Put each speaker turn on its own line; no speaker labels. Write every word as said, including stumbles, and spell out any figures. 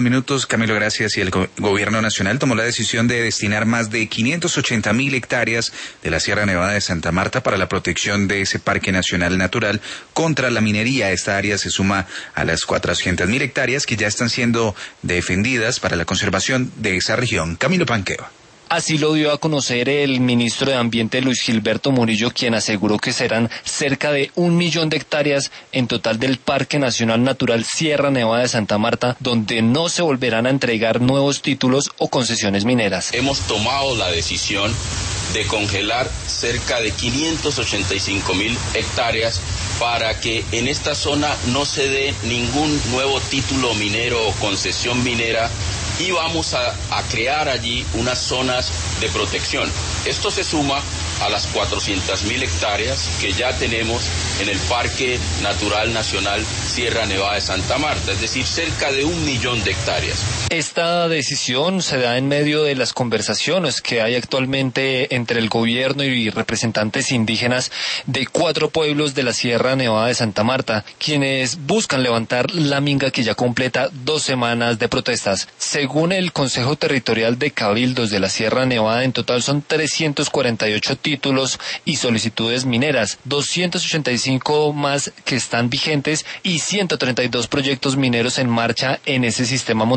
Minutos, Camilo, gracias. Y el go- gobierno nacional tomó la decisión de destinar más de quinientas ochenta mil hectáreas de la Sierra Nevada de Santa Marta para la protección de ese parque nacional natural contra la minería. Esta área se suma a las cuatrocientas mil hectáreas que ya están siendo defendidas para la conservación de esa región. Camilo Panqueo.
Así lo dio a conocer el ministro de Ambiente, Luis Gilberto Murillo, quien aseguró que serán cerca de un millón de hectáreas en total del Parque Nacional Natural Sierra Nevada de Santa Marta, donde no se volverán a entregar nuevos títulos o concesiones mineras.
Hemos tomado la decisión de congelar cerca de quinientas ochenta y cinco mil hectáreas para que en esta zona no se dé ningún nuevo título minero o concesión minera, y vamos a, a crear allí unas zonas de protección. Esto se suma a las cuatrocientas mil hectáreas que ya tenemos en el Parque Natural Nacional Sierra Nevada de Santa Marta, es decir, cerca de un millón de hectáreas.
Esta decisión se da en medio de las conversaciones que hay actualmente entre el gobierno y representantes indígenas de cuatro pueblos de la Sierra Nevada de Santa Marta, quienes buscan levantar la minga que ya completa dos semanas de protestas. Según el Consejo Territorial de Cabildos de la Sierra Nevada, en total son trescientos cuarenta y ocho títulos y solicitudes mineras, doscientos ochenta y cinco más que están vigentes y ciento treinta y dos proyectos mineros en marcha en ese sistema